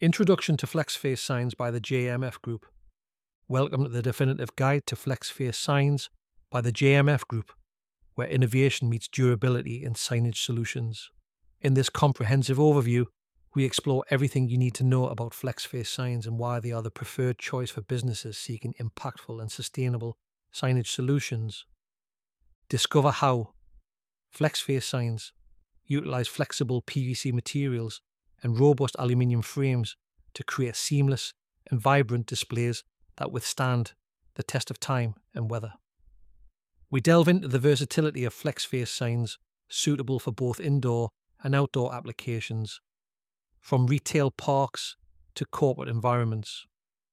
Introduction to FlexFace Signs by the JMF Group. Welcome to the definitive guide to FlexFace Signs by the JMF Group, where innovation meets durability in signage solutions. In this comprehensive overview, we explore everything you need to know about FlexFace signs and why they are the preferred choice for businesses seeking impactful and sustainable signage solutions. Discover how FlexFace signs utilize flexible PVC materials and robust aluminium frames to create seamless and vibrant displays that withstand the test of time and weather. We delve into the versatility of FlexFace signs suitable for both indoor and outdoor applications, from retail parks to corporate environments.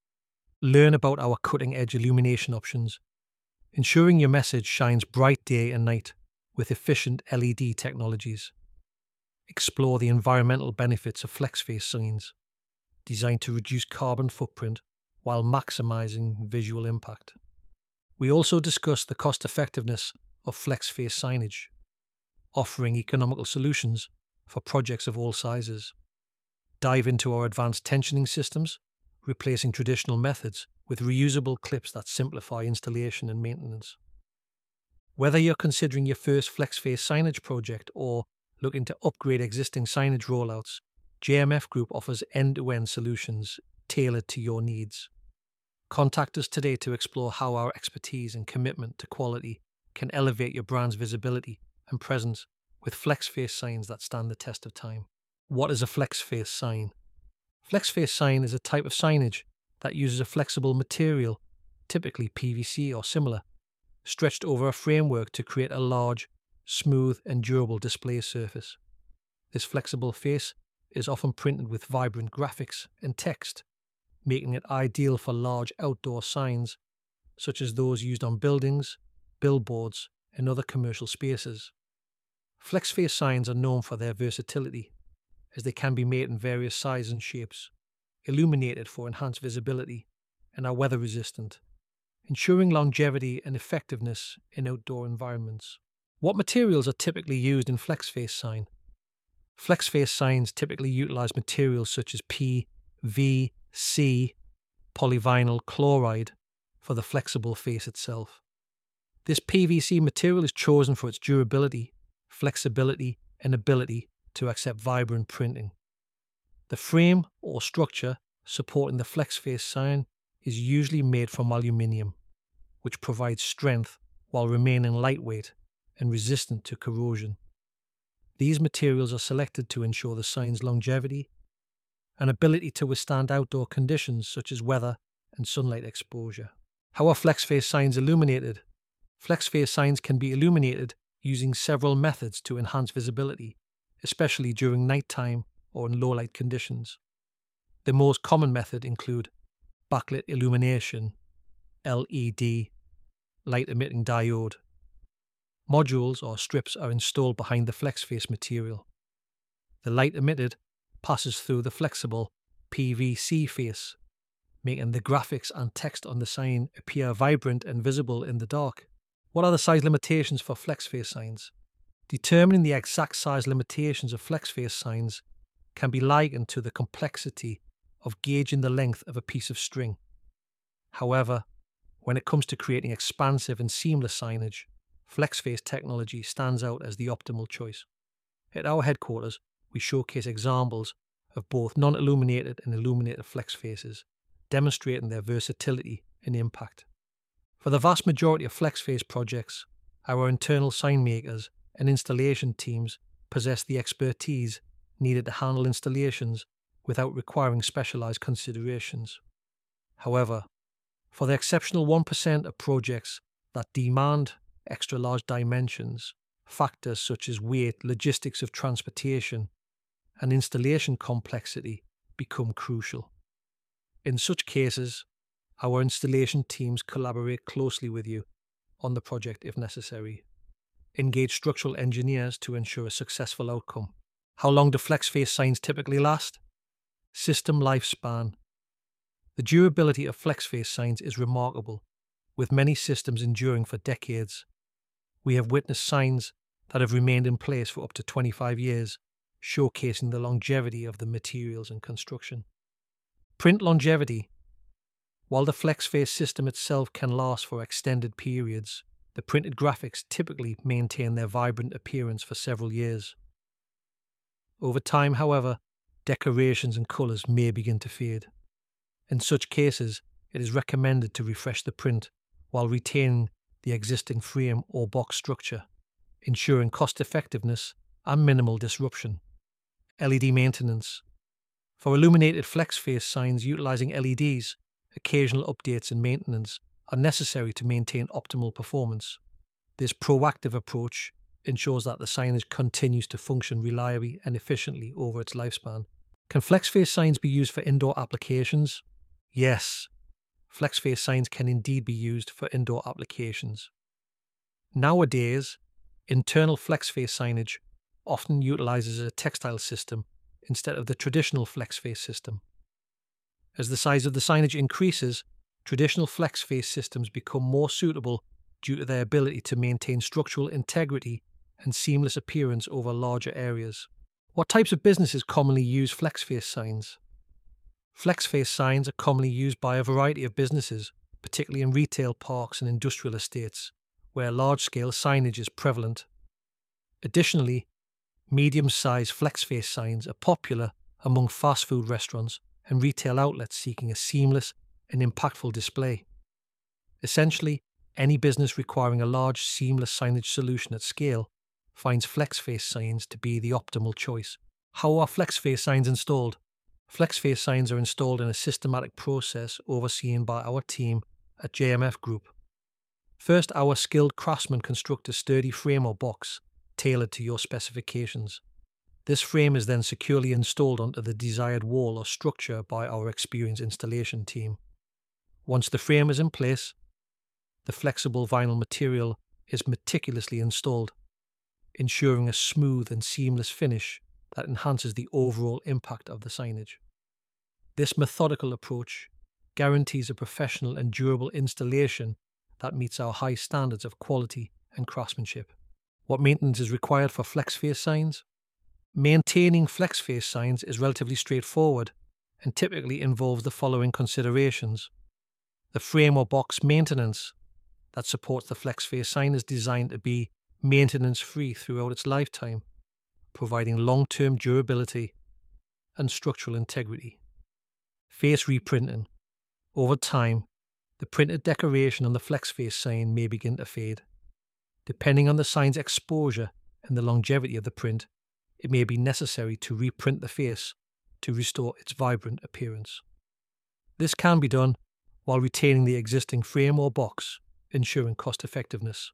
Learn about our cutting-edge illumination options, ensuring your message shines bright day and night with efficient LED technologies. Explore the environmental benefits of FlexFace signs, designed to reduce carbon footprint while maximizing visual impact. We also discuss the cost-effectiveness of FlexFace signage, offering economical solutions for projects of all sizes. Dive into our advanced tensioning systems, replacing traditional methods with reusable clips that simplify installation and maintenance. Whether you're considering your first FlexFace signage project or looking to upgrade existing signage rollouts, JMF Group offers end-to-end solutions tailored to your needs. Contact us today to explore how our expertise and commitment to quality can elevate your brand's visibility and presence with FlexFace signs that stand the test of time. What is a FlexFace sign? FlexFace sign is a type of signage that uses a flexible material, typically PVC or similar, stretched over a framework to create a large, smooth and durable display surface. This flexible face is often printed with vibrant graphics and text, making it ideal for large outdoor signs, such as those used on buildings, billboards, and other commercial spaces. FlexFace signs are known for their versatility, as they can be made in various sizes and shapes, illuminated for enhanced visibility, and are weather resistant, ensuring longevity and effectiveness in outdoor environments. What materials are typically used in FlexFace sign? FlexFace signs typically utilize materials such as PVC, polyvinyl chloride, for the flexible face itself. This PVC material is chosen for its durability, flexibility, and ability to accept vibrant printing. The frame or structure supporting the FlexFace sign is usually made from aluminium, which provides strength while remaining lightweight and resistant to corrosion. These materials are selected to ensure the sign's longevity and ability to withstand outdoor conditions such as weather and sunlight exposure. How are FlexFace signs illuminated? FlexFace signs can be illuminated using several methods to enhance visibility, especially during nighttime or in low-light conditions. The most common method include backlit illumination, LED, light-emitting diode. Modules or strips are installed behind the FlexFace material. The light emitted passes through the flexible PVC face, making the graphics and text on the sign appear vibrant and visible in the dark. What are the size limitations for FlexFace signs? Determining the exact size limitations of FlexFace signs can be likened to the complexity of gauging the length of a piece of string. However, when it comes to creating expansive and seamless signage, FlexFace technology stands out as the optimal choice. At our headquarters, we showcase examples of both non-illuminated and illuminated FlexFaces, demonstrating their versatility and impact. For the vast majority of FlexFace projects, our internal sign makers and installation teams possess the expertise needed to handle installations without requiring specialized considerations. However, for the exceptional 1% of projects that demand extra large dimensions, factors such as weight, logistics of transportation, and installation complexity become crucial. In such cases, our installation teams collaborate closely with you on the project if necessary. Engage structural engineers to ensure a successful outcome. How long do FlexFace signs typically last? System lifespan. The durability of FlexFace signs is remarkable, with many systems enduring for decades. We have witnessed signs that have remained in place for up to 25 years, showcasing the longevity of the materials and construction. Print longevity. While the FlexFace system itself can last for extended periods, the printed graphics typically maintain their vibrant appearance for several years. Over time, however, decorations and colours may begin to fade. In such cases, it is recommended to refresh the print while retaining the existing frame or box structure, ensuring cost-effectiveness and minimal disruption. LED maintenance. For illuminated FlexFace signs utilizing LEDs, occasional updates and maintenance are necessary to maintain optimal performance. This proactive approach ensures that the signage continues to function reliably and efficiently over its lifespan. Can FlexFace signs be used for indoor applications? Yes, FlexFace signs can indeed be used for indoor applications. Nowadays, internal FlexFace signage often utilizes a textile system instead of the traditional FlexFace system. As the size of the signage increases, traditional FlexFace systems become more suitable due to their ability to maintain structural integrity and seamless appearance over larger areas. What types of businesses commonly use FlexFace signs? FlexFace signs are commonly used by a variety of businesses, particularly in retail parks and industrial estates, where large-scale signage is prevalent. Additionally, medium-sized FlexFace signs are popular among fast food restaurants and retail outlets seeking a seamless and impactful display. Essentially, any business requiring a large, seamless signage solution at scale finds FlexFace signs to be the optimal choice. How are FlexFace signs installed? FlexFace signs are installed in a systematic process overseen by our team at JMF Group. First, our skilled craftsmen construct a sturdy frame or box tailored to your specifications. This frame is then securely installed onto the desired wall or structure by our experienced installation team. Once the frame is in place, the flexible vinyl material is meticulously installed, ensuring a smooth and seamless finish that enhances the overall impact of the signage. This methodical approach guarantees a professional and durable installation that meets our high standards of quality and craftsmanship. What maintenance is required for FlexFace signs? Maintaining FlexFace signs is relatively straightforward and typically involves the following considerations. The frame or box maintenance that supports the FlexFace sign is designed to be maintenance-free throughout its lifetime, providing long-term durability and structural integrity. Face reprinting. Over time, the printed decoration on the FlexFace sign may begin to fade. Depending on the sign's exposure and the longevity of the print, it may be necessary to reprint the face to restore its vibrant appearance. This can be done while retaining the existing frame or box, ensuring cost-effectiveness.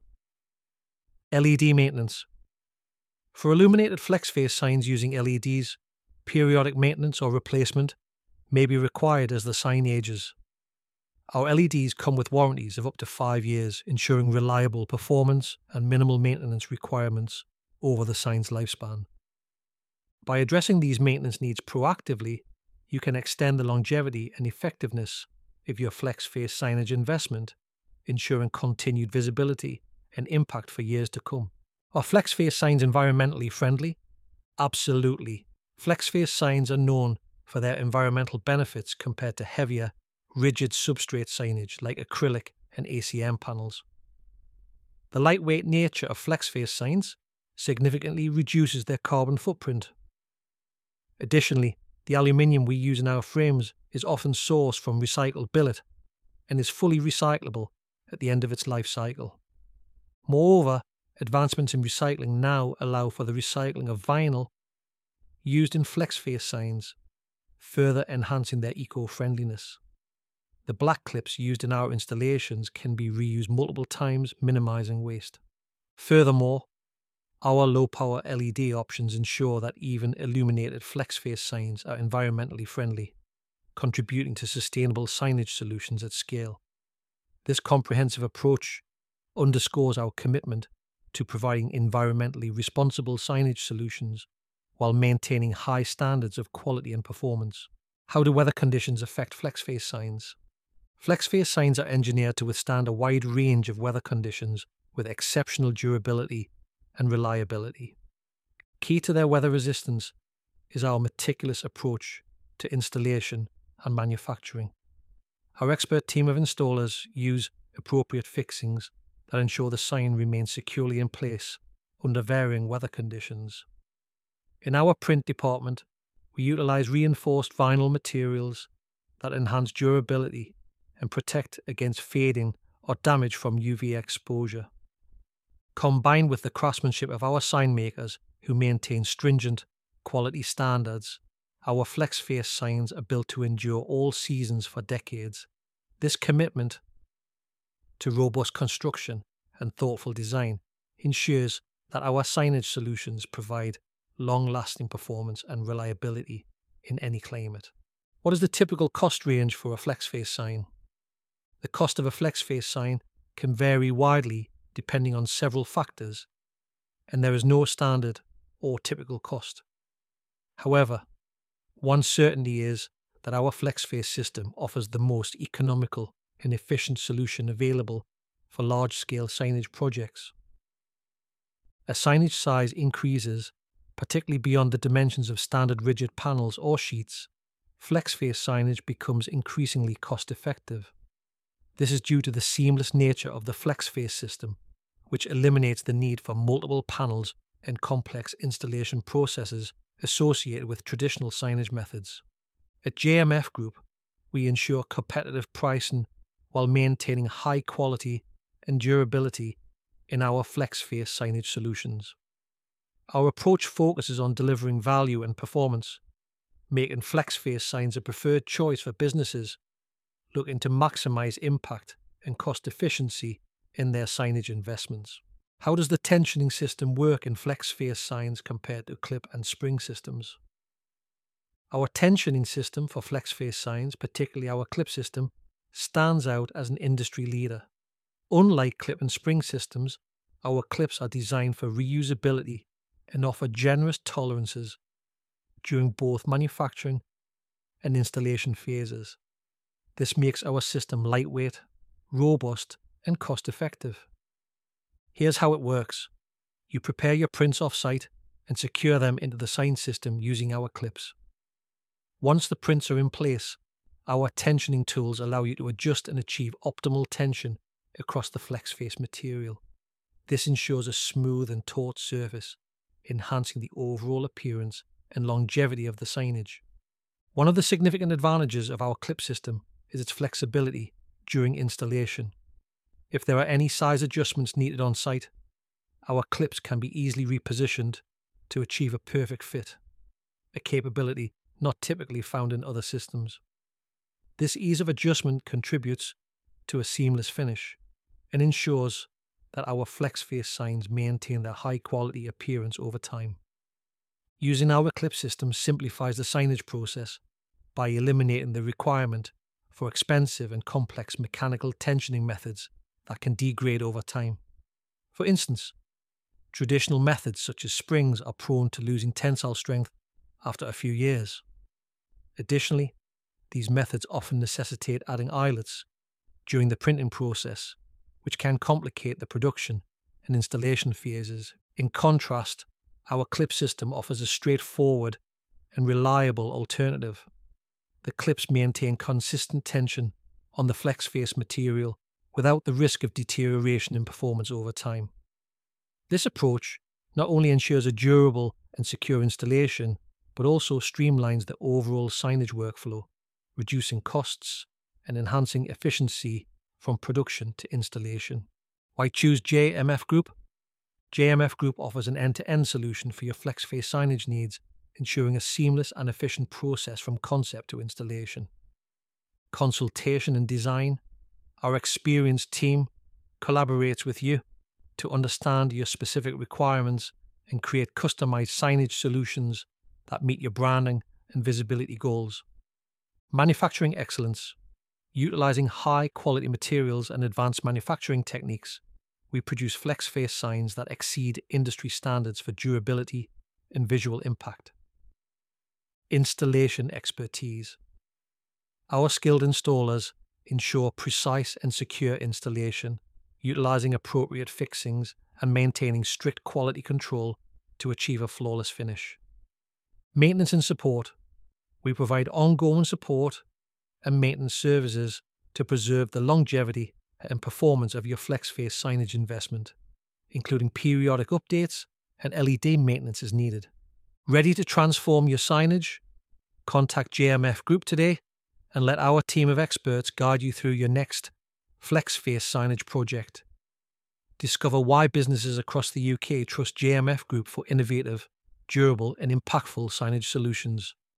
LED maintenance. For illuminated FlexFace signs using LEDs, periodic maintenance or replacement may be required as the sign ages. Our LEDs come with warranties of up to 5 years, ensuring reliable performance and minimal maintenance requirements over the sign's lifespan. By addressing these maintenance needs proactively, you can extend the longevity and effectiveness of your FlexFace signage investment, ensuring continued visibility and impact for years to come. Are FlexFace signs environmentally friendly? Absolutely. FlexFace signs are known for their environmental benefits compared to heavier, rigid substrate signage like acrylic and ACM panels. The lightweight nature of FlexFace signs significantly reduces their carbon footprint. Additionally, the aluminium we use in our frames is often sourced from recycled billet and is fully recyclable at the end of its life cycle. Moreover, advancements in recycling now allow for the recycling of vinyl used in FlexFace signs, further enhancing their eco-friendliness. The black clips used in our installations can be reused multiple times, minimizing waste. Furthermore, our low-power LED options ensure that even illuminated FlexFace signs are environmentally friendly, contributing to sustainable signage solutions at scale. This comprehensive approach underscores our commitment to providing environmentally responsible signage solutions while maintaining high standards of quality and performance. How do weather conditions affect FlexFace signs? FlexFace signs are engineered to withstand a wide range of weather conditions with exceptional durability and reliability. Key to their weather resistance is our meticulous approach to installation and manufacturing. Our expert team of installers use appropriate fixings that ensure the sign remains securely in place under varying weather conditions. In our print department, we utilize reinforced vinyl materials that enhance durability and protect against fading or damage from UV exposure. Combined with the craftsmanship of our sign makers who maintain stringent quality standards, our FlexFace signs are built to endure all seasons for decades. This commitment to robust construction and thoughtful design ensures that our signage solutions provide long-lasting performance and reliability in any climate. What is the typical cost range for a FlexFace sign? The cost of a FlexFace sign can vary widely depending on several factors, and there is no standard or typical cost. However, one certainty is that our FlexFace system offers the most economical and efficient solution available for large-scale signage projects. As signage size increases, particularly beyond the dimensions of standard rigid panels or sheets, FlexFace signage becomes increasingly cost-effective. This is due to the seamless nature of the FlexFace system, which eliminates the need for multiple panels and complex installation processes associated with traditional signage methods. At JMF Group, we ensure competitive pricing while maintaining high quality and durability in our FlexFace signage solutions. Our approach focuses on delivering value and performance, making FlexFace signs a preferred choice for businesses looking to maximize impact and cost efficiency in their signage investments. How does the tensioning system work in FlexFace signs compared to clip and spring systems? Our tensioning system for FlexFace signs, particularly our clip system, stands out as an industry leader. Unlike clip and spring systems, our clips are designed for reusability and offer generous tolerances during both manufacturing and installation phases. This makes our system lightweight, robust, and cost-effective. Here's how it works. You prepare your prints off-site and secure them into the sign system using our clips. Once the prints are in place, our tensioning tools allow you to adjust and achieve optimal tension across the FlexFace material. This ensures a smooth and taut surface, enhancing the overall appearance and longevity of the signage. One of the significant advantages of our clip system is its flexibility during installation. If there are any size adjustments needed on site, our clips can be easily repositioned to achieve a perfect fit, a capability not typically found in other systems. This ease of adjustment contributes to a seamless finish and ensures that our FlexFace signs maintain their high-quality appearance over time. Using our clip system simplifies the signage process by eliminating the requirement for expensive and complex mechanical tensioning methods that can degrade over time. For instance, traditional methods such as springs are prone to losing tensile strength after a few years. Additionally, these methods often necessitate adding eyelets during the printing process, which can complicate the production and installation phases. In contrast, our clip system offers a straightforward and reliable alternative. The clips maintain consistent tension on the FlexFace material without the risk of deterioration in performance over time. This approach not only ensures a durable and secure installation, but also streamlines the overall signage workflow, reducing costs and enhancing efficiency from production to installation. Why choose JMF Group? JMF Group offers an end-to-end solution for your FlexFace signage needs, ensuring a seamless and efficient process from concept to installation. Consultation and design. Our experienced team collaborates with you to understand your specific requirements and create customized signage solutions that meet your branding and visibility goals. Manufacturing excellence. Utilizing high-quality materials and advanced manufacturing techniques, we produce FlexFace signs that exceed industry standards for durability and visual impact. Installation expertise. Our skilled installers ensure precise and secure installation, utilizing appropriate fixings and maintaining strict quality control to achieve a flawless finish. Maintenance and support. We provide ongoing support and maintenance services to preserve the longevity and performance of your FlexFace signage investment, including periodic updates and LED maintenance as needed. Ready to transform your signage? Contact JMF Group today and let our team of experts guide you through your next FlexFace signage project. Discover why businesses across the UK trust JMF Group for innovative, durable and impactful signage solutions.